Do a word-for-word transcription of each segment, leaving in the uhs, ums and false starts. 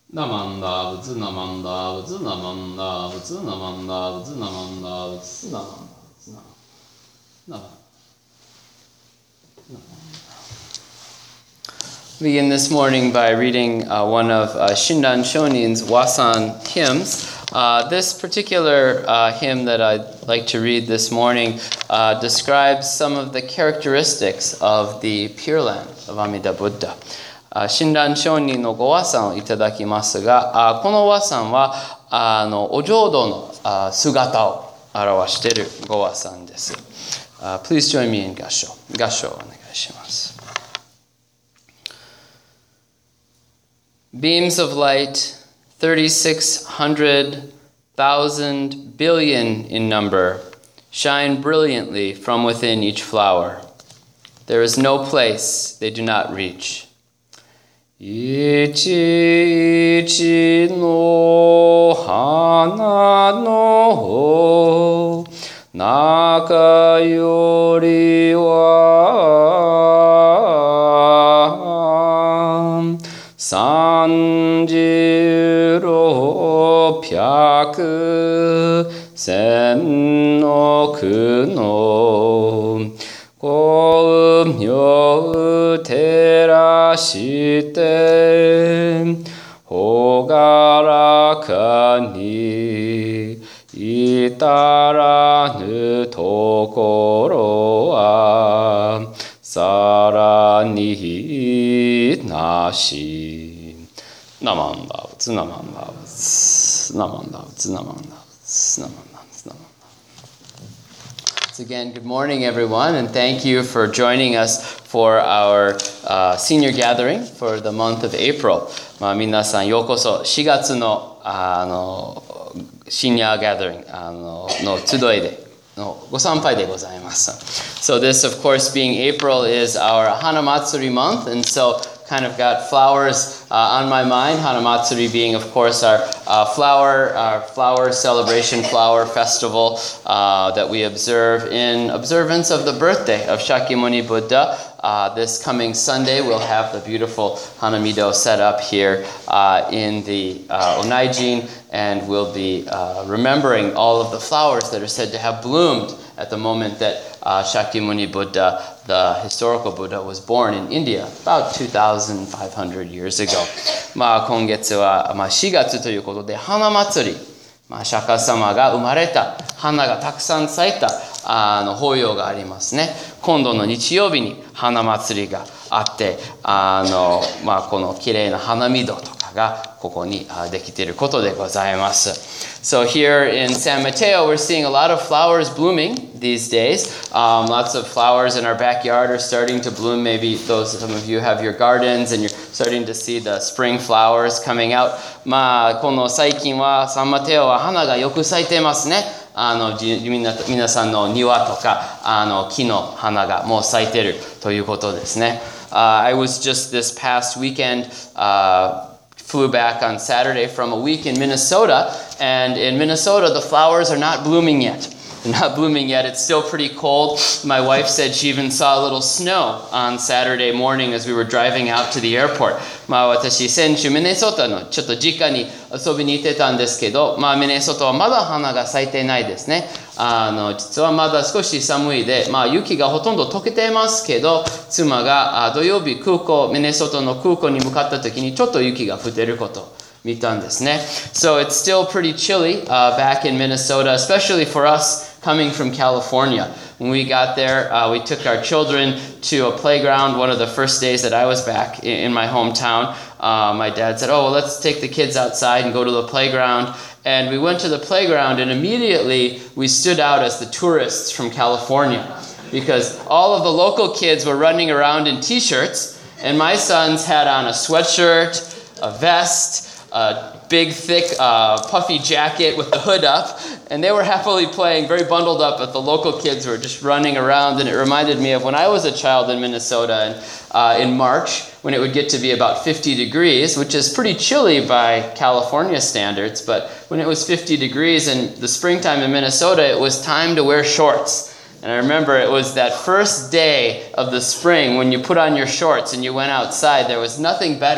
Namanda, Vutsu Namanda, Vutsu Namanda, Vutsu Namanda, Vutsu Namanda, Vutsu Namanda, Namanda. Begin this morning by reading uh, one of uh, Shinran Shonin's Wasan hymns. Uh, this particular uh, hymn that I'd like to read this morning uh, describes some of the characteristics of the Pure Land of Amida Buddha. 親鸞上人のご和賛をいただきますが、この和賛はあのお浄土の姿を表しているご和賛です。Uh, please join me in 合唱。合唱をお願いします。Beams of light, thirty-six hundred thousand billion in number, shine brilliantly from within each flower. There is no place they do not reach. いちいちの花の中よりは三十六百千億の光明照らしてほがらかに至らぬところはさらになし。ナマンダウツナマンダウツナマンダウツナマンダウツナマンダウツナマンダウツ。Again, good morning, everyone, and thank you for joining us for our uh, senior gathering for the month of April. まあ、皆さんようこそしがつのあのシニアガザリングの集いでのご参拝でございます。So this, of course, being April is our Hanamatsuri month, and so kind of got flowers uh, on my mind. Hanamatsuri being, of course, our uh, flower, our flower celebration, flower festival uh, that we observe in observance of the birthday of Shakyamuni Buddha. Uh, this coming Sunday, we'll have the beautiful Hanamido set up here uh, in the uh, Onaijin, and we'll be uh, remembering all of the flowers that are said to have bloomed at the moment that uh, Shakyamuni Buddha, the historical Buddha, was born in India about two thousand five hundred years ago. まあ今月は、まあ、しがつということで花祭り、まあ、釈迦様が生まれた花がたくさん咲いたあの法要がありますね。今度の日曜日に花祭りがあって、あの、まあ、この綺麗な花見戸とかがここにできていることでございます。So here in San Mateo, we're seeing a lot of flowers blooming these days. Um, lots of flowers in our backyard are starting to bloom. Maybe those, some of you have your gardens and you're starting to see the spring flowers coming out. まあ、この最近はサンマテオは花がよく咲いてますね。あのみな皆さんの庭とかあの木の花がもう咲いてるということですね。Uh, I was just this past weekend, uh, flew back on Saturday from a week in Minnesota, and in Minnesota the flowers are not blooming yet. They're not blooming yet. It's still pretty cold. My wife said she even saw a little snow on Saturday morning as we were driving out to the airport. まあ私先週ミネソタのちょっと実家に遊びに行ってたんですけど、まあミネソタはまだ花が咲いてないですね。あの実はまだ少し寒いで、まあ雪がほとんど溶けてますけど、妻が土曜日空港ミネソタの空港に向かった時にちょっと雪が降ってること見たんですね。So it's still pretty chilly uh, back in Minnesota, especially for us coming from California. When we got there, uh, we took our children to a playground one of the first days that I was back in, in my hometown. Uh, my dad said, oh, well, let's take the kids outside and go to the playground. And we went to the playground, and immediately we stood out as the tourists from California because all of the local kids were running around in t-shirts, and my sons had on a sweatshirt, a vest, a big, thick, uh, puffy jacket with the hood up, and they were happily playing, very bundled up, but the local kids were just running around, and it reminded me of when I was a child in Minnesota, and uh, in March, when it would get to be about fifty degrees, which is pretty chilly by California standards, but when it was fifty degrees in the springtime in Minnesota, it was time to wear shorts. And I remember it was that first day of the spring when you put on your shorts and you went outside, there was nothing better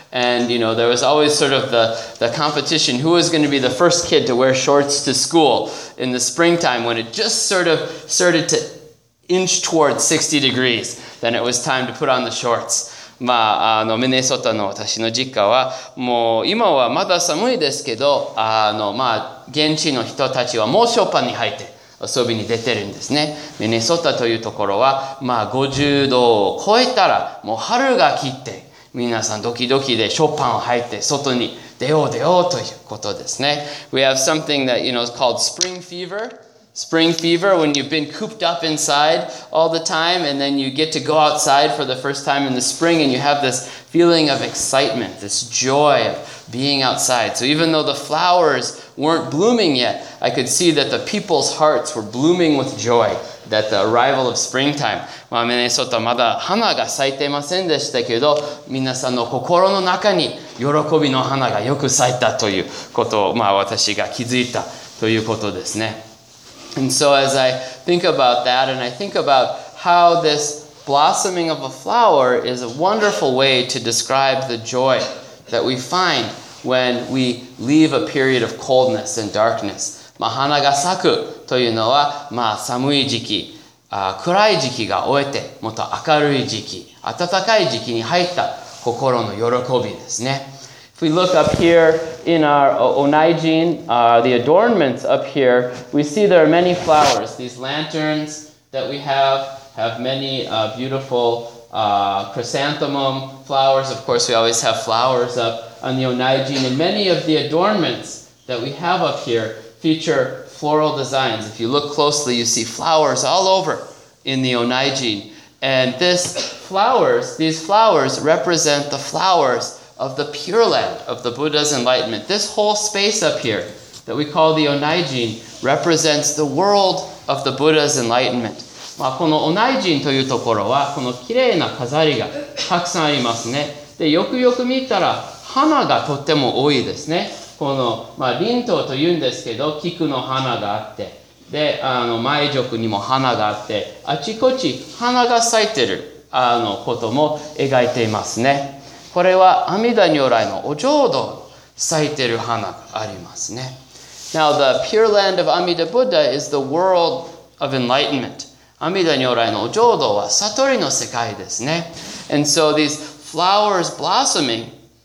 And, you know, there was always sort of the, the competition. Who was going to be the first kid to wear shorts to school in the springtime when it just sort of started to inch towards sixty degrees? Then it was time to put on the shorts. まあ、あの、ミネソタの私の実家は、もう今はまだ寒いですけど、あの、まあ、現地の人たちはもうショーパンに入って遊びに出てるんですね。ミネソタというところは、まあ、ごじゅうどを超えたら、もう春が来て、皆さんドキドキでショーパンを履いて外に出よう出ようということですね。We have something that, you know, is called spring fever. Spring fever, when you've been cooped up inside all the time and then you get to go outside for the first time in the spring and you have this feeling of excitement, this joy of being outside. So even though the flowers weren't blooming yet, I could see that the people's hearts were blooming with joy that the arrival of springtime. まあ、ミネソタまだ花が咲いていませんでしたけど、皆さんの心の中に喜びの花がよく咲いたということを、まあ、私が気づいたということですね。And so as I think about that, and I think about how this blossoming of a flower is a wonderful way to describe the joy that we find when we leave a period of coldness and darkness. まあ、花が咲くというのは、まあ、寒い時期、あ暗い時期が終えて、もっと明るい時期、暖かい時期に入った心の喜びですね。If we look up here in our Onaijin, uh, the adornments up here, we see there are many flowers. These lanterns that we have have many uh, beautiful uh, chrysanthemum flowers. Of course, we always have flowers up on the Onaijin. And many of the adornments that we have up here feature floral designs. If you look closely, you see flowers all over in the Onaijin. And this flowers, these flowers represent the flowers of the Pure Land, of the Buddha's enlightenment. This whole space up here that we call the Onaijin represents the world of the Buddha's enlightenment. まあ、このOnaijinというところはこの綺麗な飾りがたくさんありますね。で、よくよく見たら花がとっても多いですね。この、まあ、林道というんですけど、菊の花があって、で、あの、前玉にも花があって、あちこち花が咲いてるあのことも描いていますね。これは阿弥陀如来のお浄土咲いてる花がありますね。Now, the Pure Land of Amida Buddha is the world of enlightenment. 阿弥陀如来のお浄土は悟りの世界ですね。And so these flowers blossoming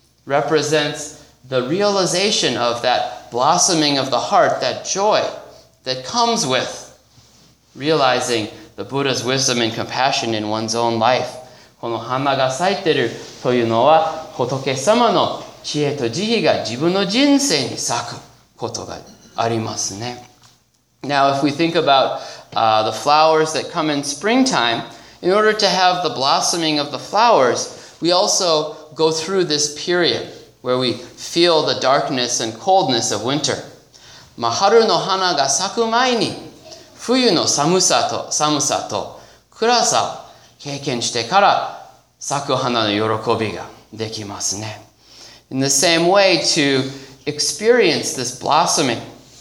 represents the realization of that blossoming of the heart, that joy that comes with realizing the Buddha's wisdom and compassion in one's own life. この花が咲いているというのは仏様の知恵と慈悲が自分の人生に咲くことがありますね。Now, if we think about uh, the flowers that come in springtime, in order to have the blossoming of the flowers, we also go through this period where we feel the darkness and coldness of winter. まあ、春の花が咲く前に冬の寒さと寒さと暗さを経験してから咲く花の喜びができますね。In the same way, to experience this blossoming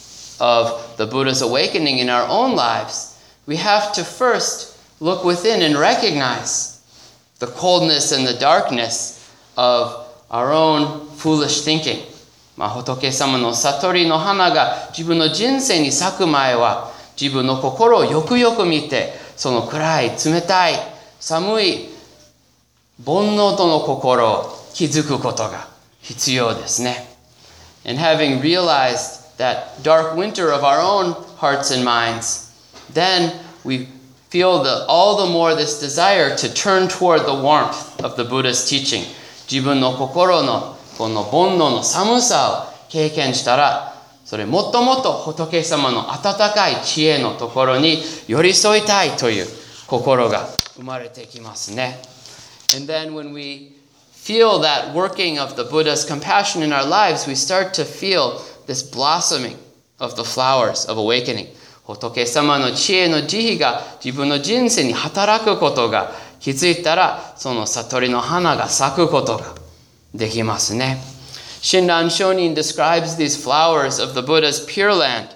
of the Buddha's awakening in our own lives, we have to first look within and recognize the coldness and the darkness of our own foolish thinking. まあ、仏様の悟りの花が自分の人生に咲く前は自分の心をよくよく見て、その暗い冷たい寒い煩悩との心を気づくことが必要ですね。And having realized that dark winter of our own hearts and minds, then we feel the, all the more this desire to turn toward the warmth of the Buddha's teaching. 自分の心のこの煩悩の寒さを経験したら、それもっともっと仏様の温かい知恵のところに寄り添いたいという心が生まれてきますね。And then when we feel that working of the Buddha's compassion in our lives, we start to feel this blossoming of the flowers of awakening. 仏様の知恵の慈悲が自分の人生に働くことが気づいたら、その悟りの花が咲くことができますね。Shinran Shonin describes these flowers of the Buddha's Pure Land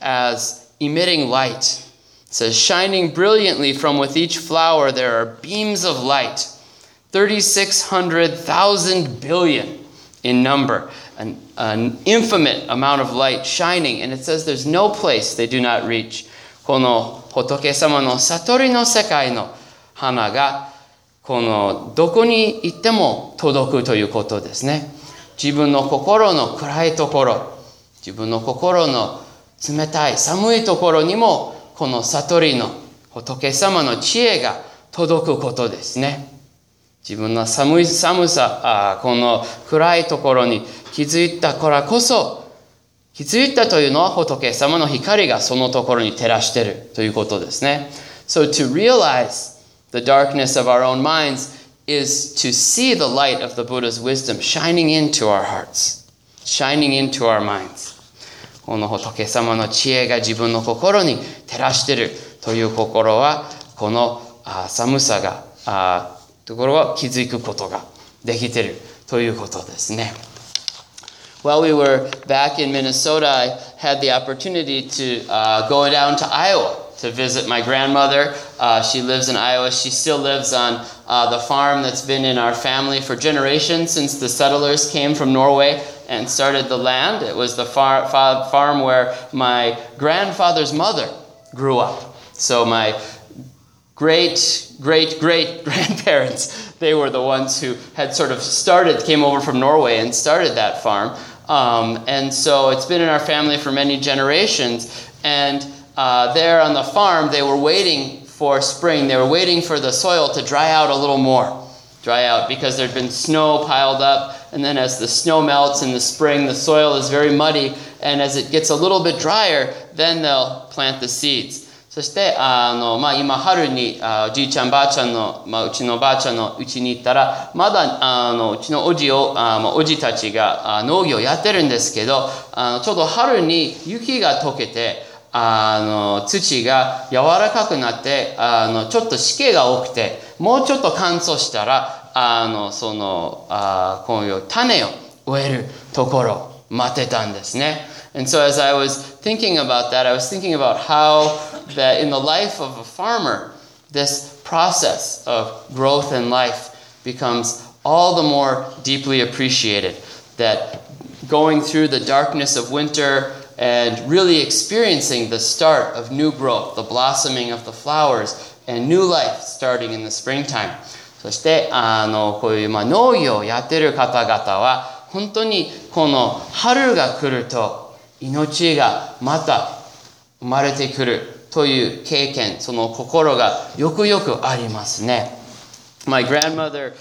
as emitting light. It says, shining brilliantly from with each flower there are beams of light thirty-six hundred thousand billion in number, an, an infinite amount of light shining, and it says there's no place they do not reach. この仏様の悟りの世界の花がこのどこに行っても届くということですね。自分の心の暗いところ、自分の心の冷たい寒いところにもこの悟りの仏様の知恵が届くことですね。自分の寒い寒さ、あこの暗いところに気づいたからこそ、気づいたというのは仏様の光がそのところに照らしているということですね。So to realize the darkness of our own minds is to see the light of the Buddha's wisdom shining into our hearts, shining into our minds. この仏様の知恵が自分の心に照らしているという心は、この寒さが、あところは気づくことができているということですね。While we were back in Minnesota, I had the opportunity to uh, go down to Iowa to visit my grandmother. Uh, she lives in Iowa. She still lives on uh, the farm that's been in our family for generations since the settlers came from Norway and started the land. It was the far, far, farm where my grandfather's mother grew up. So my great, great, great grandparents, they were the ones who had sort of started, came over from Norway and started that farm. Um, and so it's been in our family for many generations. And uh, there on the farm, they were waiting for spring. They were waiting for the soil to dry out a little more. Dry out because there'd been snow piled up. And then as the snow melts in the spring, the soil is very muddy. And as it gets a little bit drier, then they'll plant the seeds. そしてあの、まあ、今春にあおじいちゃんばあちゃんの、まあ、うちのばあちゃんのうちに行ったらまだあのうちのおじをあ、まあ、おじたちがあ農業やってるんですけどあのちょうど春に雪が溶けてあの土が柔らかくなってあのちょっと湿気が多くてもうちょっと乾燥したらあのそのあこういう種を植えるところを待ってたんですね。And so as I was thinking about that, I was thinking about how that in the life of a farmer, this process of growth and life becomes all the more deeply appreciated. That going through the darkness of winter and really experiencing the start of new growth, the blossoming of the flowers, and new life starting in the springtime. そしてあのこういうまあ農業をやってる方々は本当にこの春が来ると命がまた生まれてくるという経験、その心がよくよくありますね。My grandmother,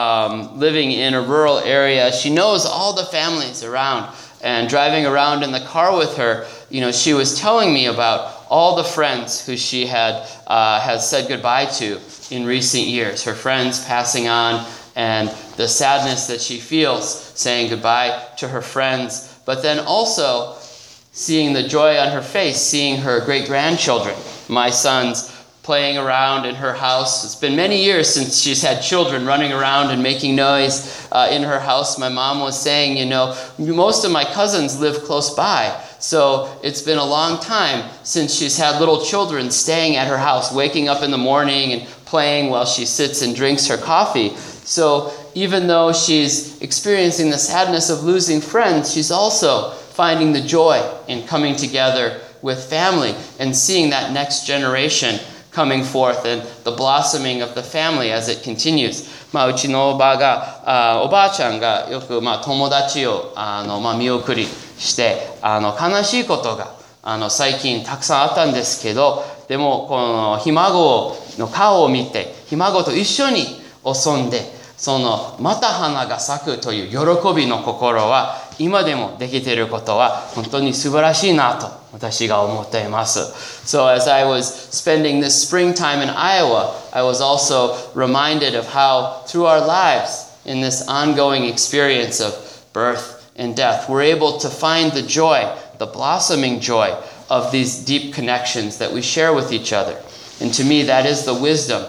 um, living in a rural area, she knows all the families around. And driving around in the car with her, you know, she was telling me about all the friends who she had uh, has said goodbye to in recent years. Her friends passing on and the sadness that she feels saying goodbye to her friends. But then also seeing the joy on her face, seeing her great-grandchildren, my sons playing around in her house. It's been many years since she's had children running around and making noise uh, in her house. My mom was saying, you know, most of my cousins live close by. So it's been a long time since she's had little children staying at her house, waking up in the morning and playing while she sits and drinks her coffee. So even though she's experiencing the sadness of losing friends, she's also finding the joy in coming together with family and seeing that next generation coming forth and the blossoming of the family as it continues. まあうちのおばがあおばあちゃんがよくまあ友達をあのまあ見送りしてあの悲しいことがあの最近たくさんあったんですけど、でもこのひ孫の顔を見てひ孫と一緒に遊んでそのまた花が咲くという喜びの心は今でもできていることは本当に素晴らしいなと私が思っています。So as I was spending this springtime in Iowa, I was also reminded of how through our lives in this ongoing experience of birth and death, we're able to find the joy, the blossoming joy of these deep connections that we share with each other. And to me, that is the wisdom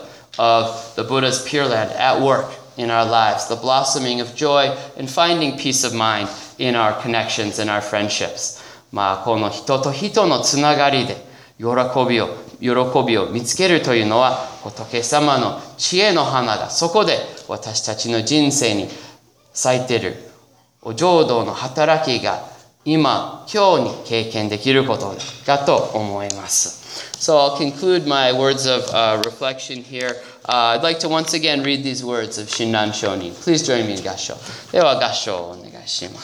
of the Buddha's Pure Land at work in our lives, the blossoming of joy and finding peace of mind in our connections and our friendships. まあこの人と人のつながりで喜びを喜びを見つけるというのは仏様の知恵の花がそこで私たちの人生に咲いているお浄土の働きが今、今日に経験できることだと思います。So I'll conclude my words of uh, reflection here. Uh, I'd like to once again read these words of Shinran Shonin. Please join me in 合唱。では合唱をお願いします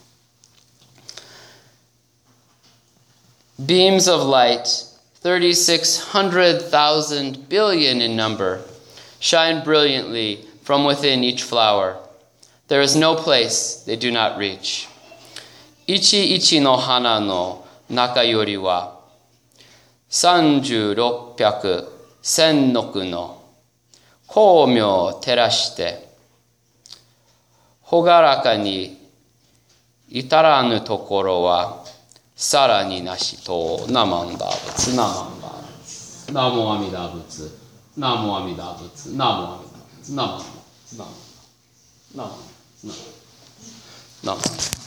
。Beams of light, thirty-six hundred thousand billion in number, shine brilliantly from within each flower. There is no place they do not reach. 一一の花の中よりは、三十六百千億の光明を照らして、ほがらかに至らぬところは、さらになしと、ナマンダ仏、ナマンダ仏、ナモアミダ仏、ナモアミダ仏、ナモアミダ仏、ナマンダ仏、ナマンダ仏、ナマンダ仏、ナマンダ仏。